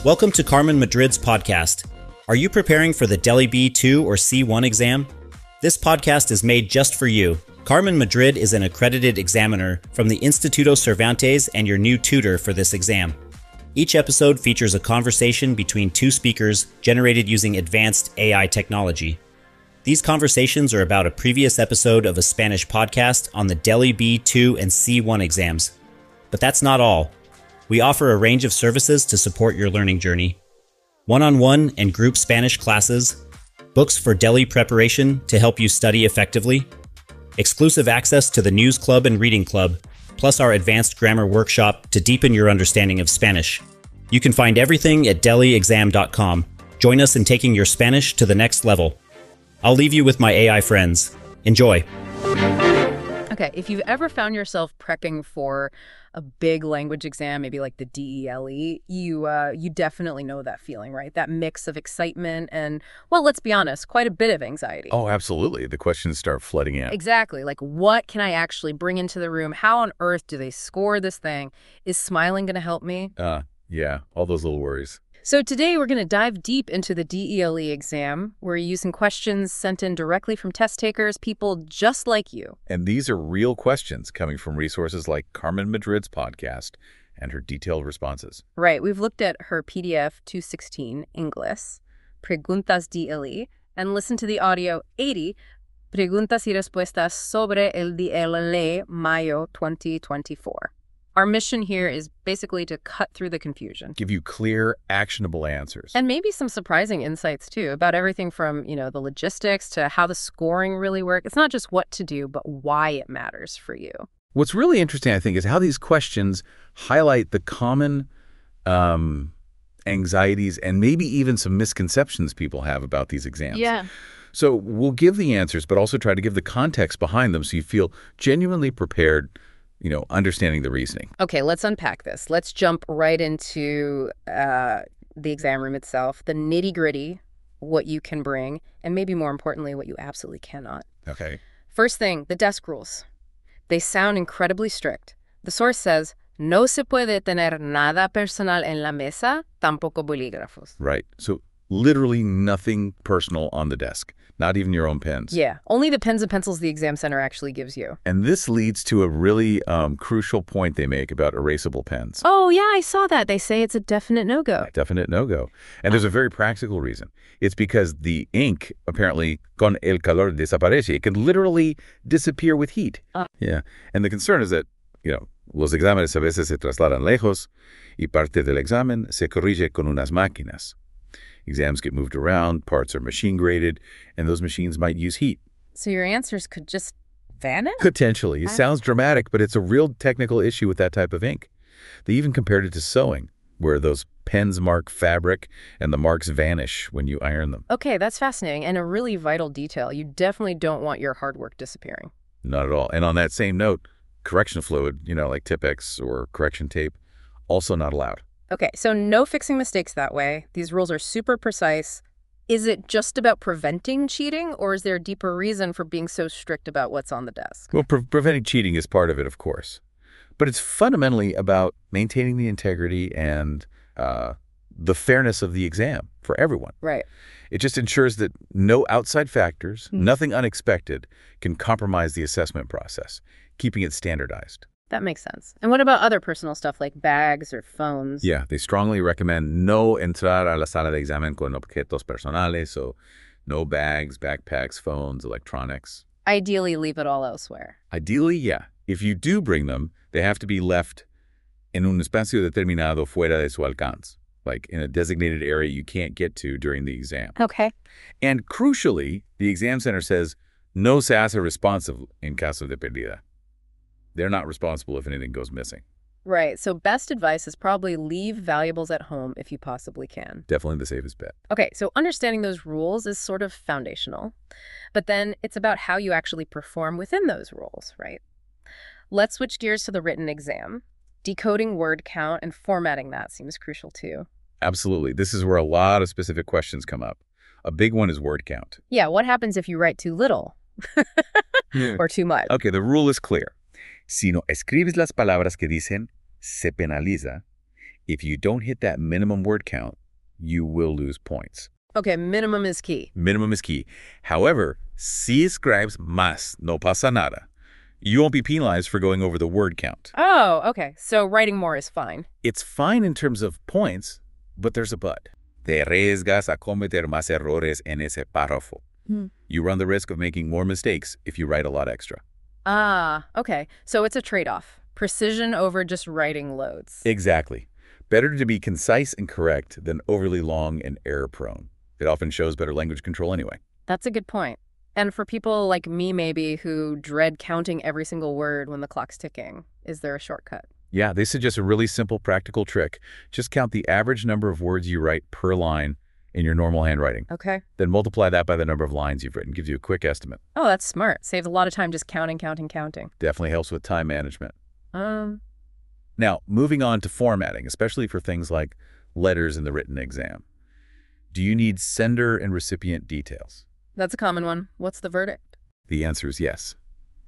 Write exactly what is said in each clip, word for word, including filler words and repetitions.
Welcome to Carmen Madrid's podcast. Are you preparing for the Delhi B two or C one exam? This podcast is made just for you. Carmen Madrid is an accredited examiner from the Instituto Cervantes and your new tutor for this exam. Each episode features a conversation between two speakers generated using advanced A I technology. These conversations are about a previous episode of a Spanish podcast on the Delhi B two and C one exams. But that's not all. We offer a range of services to support your learning journey. One-on-one and group Spanish classes, books for Delhi preparation to help you study effectively, exclusive access to the News Club and Reading Club, plus our advanced grammar workshop to deepen your understanding of Spanish. You can find everything at delhi exam dot com. Join us in taking your Spanish to the next level. I'll leave you with my A I friends. Enjoy. Okay, if you've ever found yourself prepping for a big language exam, maybe like the D E L E, you uh, you definitely know that feeling, right? That mix of excitement and, well, let's be honest, quite a bit of anxiety. Oh, absolutely. The questions start flooding in. Exactly. Like, what can I actually bring into the room? How on earth do they score this thing? Is smiling going to help me? Uh, yeah, all those little worries. So today we're going to dive deep into the D E L E exam. We're using questions sent in directly from test takers, people just like you. And these are real questions coming from resources like Carmen Madrid's podcast and her detailed responses. Right. We've looked at her P D F two sixteen, English, Preguntas D L E, and listened to the audio eighty, Preguntas y Respuestas sobre el D L E Mayo twenty twenty-four. Our mission here is basically to cut through the confusion. Give you clear, actionable answers. And maybe some surprising insights, too, about everything from, you know, the logistics to how the scoring really works. It's not just what to do, but why it matters for you. What's really interesting, I think, is how these questions highlight the common um, anxieties and maybe even some misconceptions people have about these exams. Yeah. So we'll give the answers, but also try to give the context behind them so you feel genuinely prepared, you know, understanding the reasoning. Okay, let's unpack this. Let's jump right into uh, the exam room itself, the nitty-gritty, what you can bring, and maybe more importantly, what you absolutely cannot. Okay. First thing, the desk rules. They sound incredibly strict. The source says, no se puede tener nada personal en la mesa, tampoco bolígrafos. Right. So literally nothing personal on the desk, not even your own pens. Yeah, only the pens and pencils the exam center actually gives you. And this leads to a really um, crucial point they make about erasable pens. Oh, yeah, I saw that. They say it's a definite no-go. Definite no-go. And there's a very practical reason. It's because the ink, apparently, con el calor desaparece. It can literally disappear with heat. Uh. Yeah. And the concern is that, you know, los exámenes a veces se trasladan lejos y parte del examen se corrige con unas máquinas. Exams get moved around, parts are machine graded, and those machines might use heat. So your answers could just vanish? Potentially. It sounds dramatic, but it's a real technical issue with that type of ink. They even compared it to sewing, where those pens mark fabric and the marks vanish when you iron them. Okay, that's fascinating and a really vital detail. You definitely don't want your hard work disappearing. Not at all. And on that same note, correction fluid, you know, like Tipp-Ex or correction tape, also not allowed. Okay, so no fixing mistakes that way. These rules are super precise. Is it just about preventing cheating, or is there a deeper reason for being so strict about what's on the desk? Well, pre preventing cheating is part of it, of course. But it's fundamentally about maintaining the integrity and uh, the fairness of the exam for everyone. Right. It just ensures that no outside factors, mm-hmm. nothing unexpected, can compromise the assessment process, keeping it standardized. That makes sense. And what about other personal stuff like bags or phones? Yeah, they strongly recommend no entrar a la sala de examen con objetos personales, so no bags, backpacks, phones, electronics. Ideally, leave it all elsewhere. Ideally, yeah. If you do bring them, they have to be left en un espacio determinado fuera de su alcance, like in a designated area you can't get to during the exam. Okay. And crucially, the exam center says no se hace responsive en caso de pérdida. They're not responsible if anything goes missing. Right. So best advice is probably leave valuables at home if you possibly can. Definitely the safest bet. Okay, so understanding those rules is sort of foundational. But then it's about how you actually perform within those rules, right? Let's switch gears to the written exam. Decoding word count and formatting that seems crucial too. Absolutely. This is where a lot of specific questions come up. A big one is word count. Yeah, what happens if you write too little? Or too much? Okay, the rule is clear. Si no escribes las palabras que dicen, se penaliza. If you don't hit that minimum word count, you will lose points. Okay, minimum is key. Minimum is key. However, si escribes más, no pasa nada. You won't be penalized for going over the word count. Oh, okay. So writing more is fine. It's fine in terms of points, but there's a but. Te arriesgas a cometer más errores en ese párrafo. Hmm. You run the risk of making more mistakes if you write a lot extra. Ah, okay. So it's a trade-off. Precision over just writing loads. Exactly. Better to be concise and correct than overly long and error-prone. It often shows better language control anyway. That's a good point. And for people like me, maybe, who dread counting every single word when the clock's ticking, is there a shortcut? Yeah, they suggest a really simple practical trick. Just count the average number of words you write per line in your normal handwriting. Okay. Then multiply that by the number of lines you've written. Gives you a quick estimate. Oh, that's smart. Saves a lot of time just counting, counting, counting. Definitely helps with time management. Um, Now, moving on to formatting, especially for things like letters in the written exam. Do you need sender and recipient details? that's a common one. What's the verdict? The answer is yes.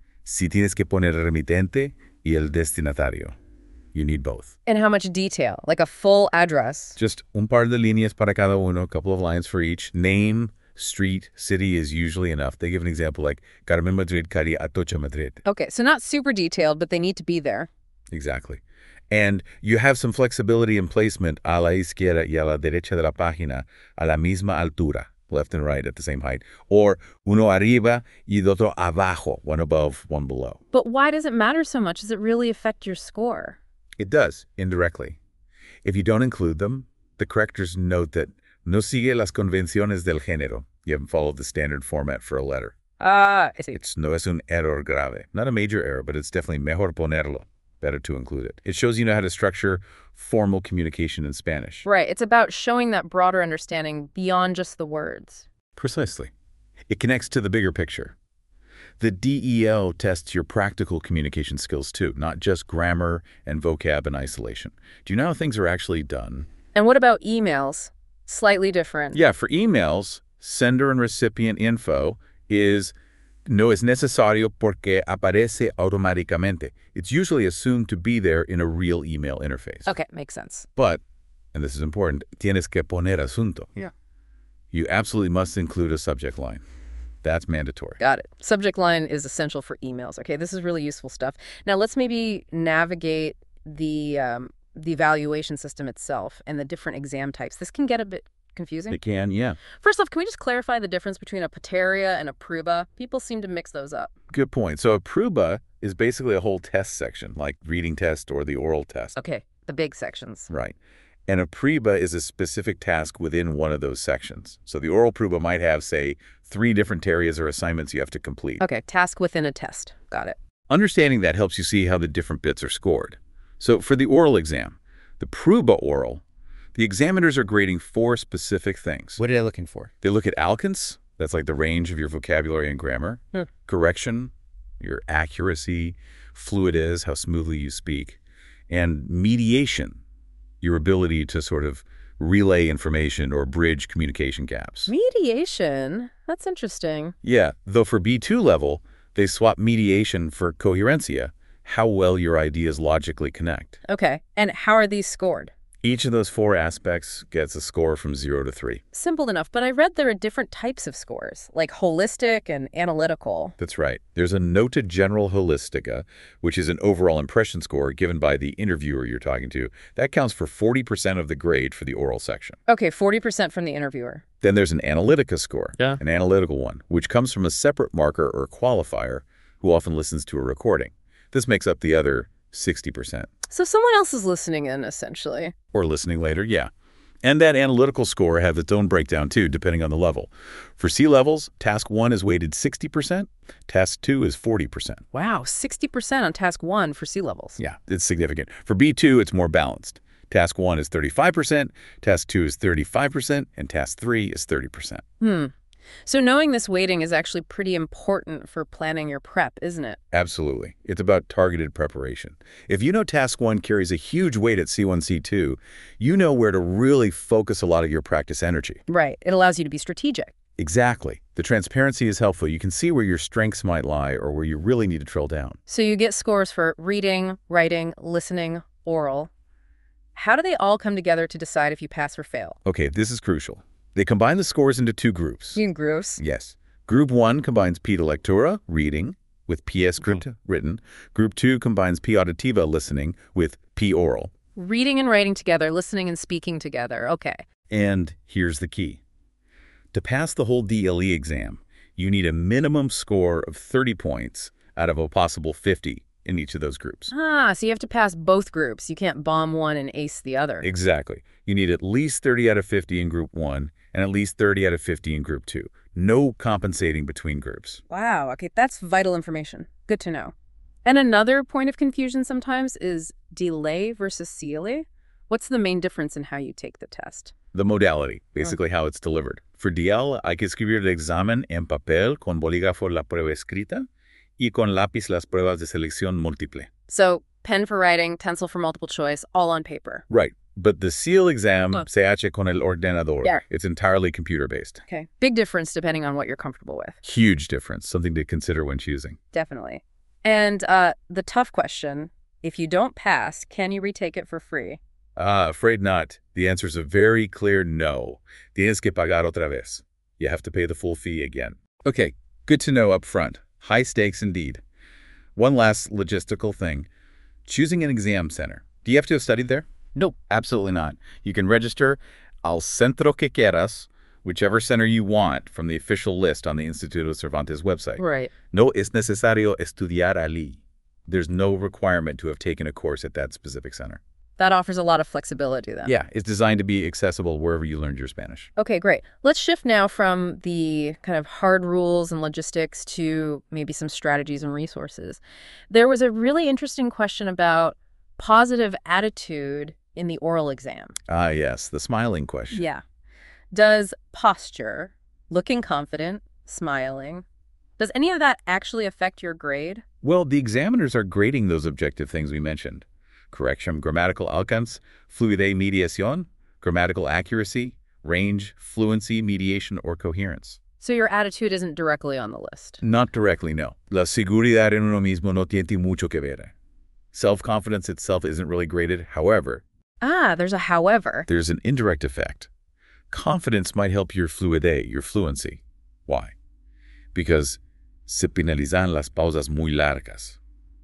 Si tienes que poner el remitente y el destinatario. You need both. And how much detail? Like a full address? Just un par de líneas para cada uno, a couple of lines for each. Name, street, city is usually enough. They give an example like Carmen Madrid, Cari, Atocha Madrid. Okay, so not super detailed, but they need to be there. Exactly. And you have some flexibility in placement a la izquierda y a la derecha de la página a la misma altura, left and right at the same height. Or uno arriba y otro abajo, one above, one below. But why does it matter so much? Does it really affect your score? It does, indirectly. If you don't include them, the correctors note that no sigue las convenciones del género. You haven't followed the standard format for a letter. Ah, I see. It's no es un error grave. Not a major error, but it's definitely mejor ponerlo. Better to include it. It shows you know how to structure formal communication in Spanish. Right. It's about showing that broader understanding beyond just the words. Precisely. It connects to the bigger picture. The D E L tests your practical communication skills too, not just grammar and vocab in isolation. Do you know how things are actually done? And what about emails? Slightly different. Yeah, for emails, sender and recipient info is no es necesario porque aparece automáticamente. It's usually assumed to be there in a real email interface. Okay, makes sense. But, and this is important, tienes que poner asunto. Yeah. You absolutely must include a subject line. That's mandatory. Got it. Subject line is essential for emails. Okay, this is really useful stuff. Now let's maybe navigate the um, the evaluation system itself and the different exam types. This can get a bit confusing. It can, yeah. First off, can we just clarify the difference between a Pateria and a Prueba? People seem to mix those up. Good point. So a Prueba is basically a whole test section, like reading test or the oral test. Okay, the big sections. Right. And a Prueba is a specific task within one of those sections. So the oral Prueba might have, say, three different areas or assignments you have to complete. Okay, task within a test. Got it. Understanding that helps you see how the different bits are scored. So for the oral exam, the Prueba oral, the examiners are grading four specific things. What are they looking for? They look at alkens, that's like the range of your vocabulary and grammar, Hmm. correction, your accuracy, fluidez, how smoothly you speak, and mediation, your ability to sort of relay information or bridge communication gaps. Mediation? That's interesting. Yeah, though for B two level, they swap mediation for coherencia, how well your ideas logically connect. Okay, and how are these scored? Each of those four aspects gets a score from zero to three. Simple enough, but I read there are different types of scores, like holistic and analytical. That's right. There's a Nota General Holistica, which is an overall impression score given by the interviewer you're talking to. That counts for forty percent of the grade for the oral section. Okay, forty percent from the interviewer. Then there's an Analytica score, Yeah. an analytical one, which comes from a separate marker or qualifier who often listens to a recording. This makes up the other sixty percent. So someone else is listening in, essentially. Or listening later, yeah. And that analytical score has its own breakdown, too, depending on the level. For C levels, task one is weighted sixty percent, task two is forty percent. Wow, sixty percent on task one for C levels. Yeah, it's significant. For B two, it's more balanced. Task one is thirty-five percent, task two is thirty-five percent, and task three is thirty percent. Hmm. So knowing this weighting is actually pretty important for planning your prep, isn't it? Absolutely. It's about targeted preparation. If you know task one carries a huge weight at C one, C two, you know where to really focus a lot of your practice energy. Right. It allows you to be strategic. Exactly. The transparency is helpful. You can see where your strengths might lie or where you really need to drill down. So you get scores for reading, writing, listening, oral. How do they all come together to decide if you pass or fail? Okay, this is crucial. They combine the scores into two groups. In groups? Yes. Group one combines P de lectura, reading, with P escrita, written. Group two combines P auditiva, listening, with P oral. Reading and writing together, listening and speaking together. Okay. And here's the key. To pass the whole D L E exam, you need a minimum score of thirty points out of a possible fifty in each of those groups. Ah, so you have to pass both groups. You can't bomb one and ace the other. Exactly. You need at least thirty out of fifty in group one and at least thirty out of fifty in group two. No compensating between groups. Wow, okay, that's vital information. Good to know. And another point of confusion sometimes is delay versus C L A. What's the main difference in how you take the test? The modality, basically how it's delivered. For D L, hay que escribir el examen en papel con bolígrafo la prueba escrita y con lápiz las pruebas de selección múltiple. So, pen for writing, pencil for multiple choice, all on paper. Right. But the S E A L exam Oh. se hace con el ordenador. Yeah. It's entirely computer-based. Okay. Big difference depending on what you're comfortable with. Huge difference, something to consider when choosing. Definitely. And uh, the tough question, if you don't pass, can you retake it for free? Ah, afraid not. The answer is a very clear no. Tienes que pagar otra vez. You have to pay the full fee again. Okay, good to know up front. High stakes indeed. One last logistical thing. Choosing an exam center. Do you have to have studied there? No, absolutely not. You can register al centro que quieras, whichever center you want from the official list on the Instituto Cervantes website. Right. No es necesario estudiar allí. There's no requirement to have taken a course at that specific center. That offers a lot of flexibility then. Yeah, it's designed to be accessible wherever you learned your Spanish. Okay, great. Let's shift now from the kind of hard rules and logistics to maybe some strategies and resources. There was a really interesting question about positive attitude in the oral exam. Ah, yes, the smiling question. Yeah. Does posture, looking confident, smiling, does any of that actually affect your grade? Well, the examiners are grading those objective things we mentioned. Correction, grammatical alcance, fluidez mediación, grammatical accuracy, range, fluency, mediation, or coherence. So your attitude isn't directly on the list. Not directly, no. La seguridad en uno mismo no tiene mucho que ver. Self-confidence itself isn't really graded. However, Ah, there's a however. there's an indirect effect. Confidence might help your fluidez, your fluency. Why? Because se penalizan las pausas muy largas.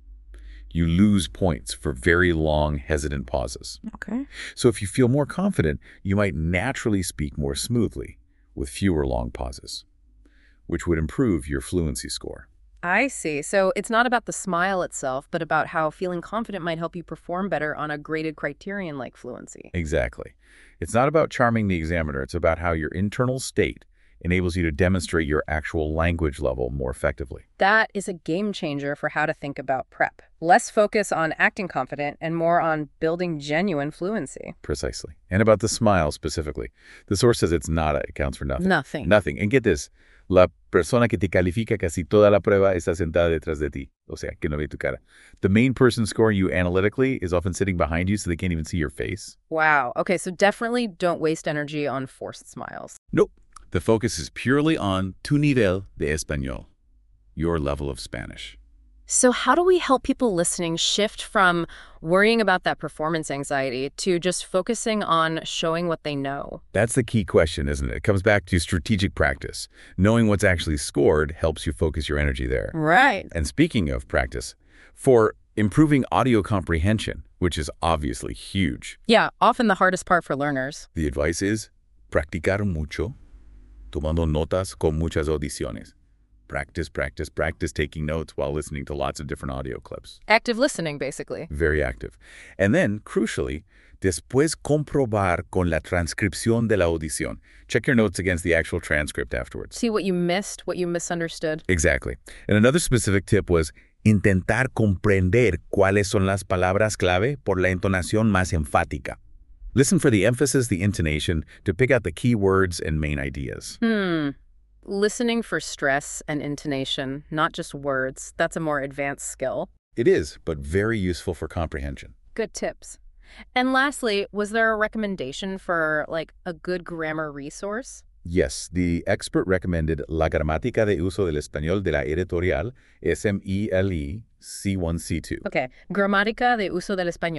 You lose points for very long, hesitant pauses. Okay. So if you feel more confident, you might naturally speak more smoothly with fewer long pauses, which would improve your fluency score. I see. So it's not about the smile itself, but about how feeling confident might help you perform better on a graded criterion like fluency. Exactly. It's not about charming the examiner. It's about how your internal state enables you to demonstrate your actual language level more effectively. That is a game changer for how to think about prep. Less focus on acting confident and more on building genuine fluency. Precisely. And about the smile specifically. The source says it's nada. It counts for nothing. Nothing. Nothing. And get this. La persona que te califica casi toda la prueba está sentada detrás de ti. O sea, que no ve tu cara. The main person scoring you analytically is often sitting behind you so they can't even see your face. Wow. Okay, so definitely don't waste energy on forced smiles. Nope. The focus is purely on tu nivel de español, your level of Spanish. So how do we help people listening shift from worrying about that performance anxiety to just focusing on showing what they know? That's the key question, isn't it? It comes back to strategic practice. Knowing what's actually scored helps you focus your energy there. Right. And speaking of practice, for improving audio comprehension, which is obviously huge, Yeah, often the hardest part for learners. the advice is practicar mucho, tomando notas con muchas audiciones. Practice, practice, practice taking notes while listening to lots of different audio clips. Active listening, basically. Very active. And then, crucially, después comprobar con la transcripción de la audición. Check your notes against the actual transcript afterwards. See what you missed, what you misunderstood. Exactly. And another specific tip was intentar comprender cuáles son las palabras clave por la entonación más enfática. Listen for the emphasis, the intonation, to pick out the key words and main ideas. Hmm. Listening for stress and intonation, not just words. That's a more advanced skill. It is, but very useful for comprehension. Good tips. And lastly, was there a recommendation for, like, a good grammar resource? Yes, the expert recommended La Gramática de Uso del Español de la Editorial, S M E L E, C one C two. Okay. Gramática de Uso del Español.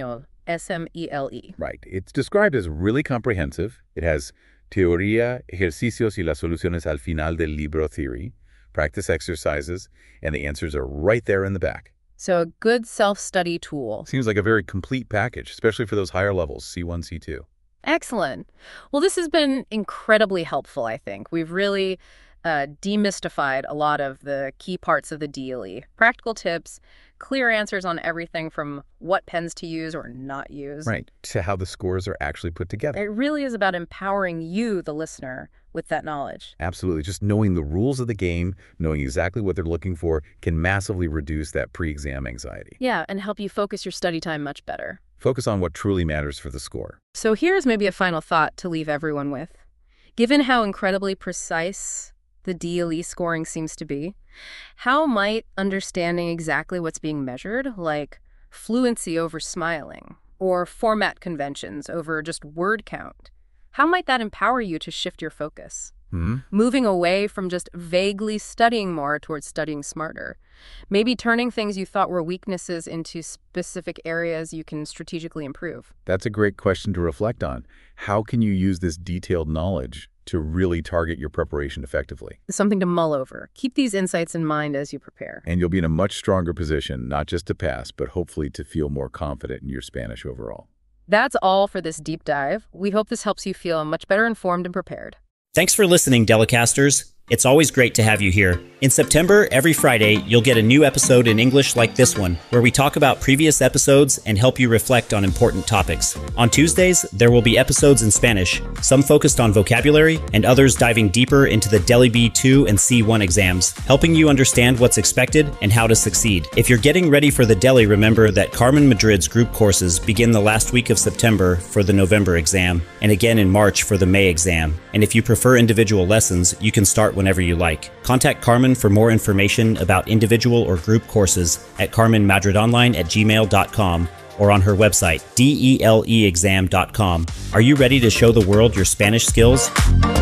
S M E L E. Right. It's described as really comprehensive. It has teoría, ejercicios y las soluciones al final del libro theory, practice exercises, and the answers are right there in the back. So a good self-study tool. Seems like a very complete package, especially for those higher levels, C one, C two. Excellent. Well, this has been incredibly helpful, I think. We've really uh, demystified a lot of the key parts of the D L E. Practical tips, clear answers on everything from what pens to use or not use. Right, to how the scores are actually put together. It really is about empowering you, the listener, with that knowledge. Absolutely. Just knowing the rules of the game, knowing exactly what they're looking for, can massively reduce that pre-exam anxiety. Yeah, and help you focus your study time much better. Focus on what truly matters for the score. So here's maybe a final thought to leave everyone with. Given how incredibly precise the D L E scoring seems to be, how might understanding exactly what's being measured, like fluency over smiling, or format conventions over just word count, how might that empower you to shift your focus? Hmm? Moving away from just vaguely studying more towards studying smarter. Maybe turning things you thought were weaknesses into specific areas you can strategically improve. That's a great question to reflect on. How can you use this detailed knowledge to really target your preparation effectively? Something to mull over. Keep these insights in mind as you prepare. And you'll be in a much stronger position, not just to pass, but hopefully to feel more confident in your Spanish overall. That's all for this deep dive. We hope this helps you feel much better informed and prepared. Thanks for listening, Delicasters. It's always great to have you here. In September, every Friday, you'll get a new episode in English like this one, where we talk about previous episodes and help you reflect on important topics. On Tuesdays, there will be episodes in Spanish, some focused on vocabulary, and others diving deeper into the Deli B two and C one exams, helping you understand what's expected and how to succeed. If you're getting ready for the Deli, remember that Carmen Madrid's group courses begin the last week of September for the November exam, and again in March for the May exam. And if you prefer individual lessons, you can start whenever you like. Contact Carmen for more information about individual or group courses at carmen madrid online at gmail dot com or on her website, D E L E exam dot com. Are you ready to show the world your Spanish skills?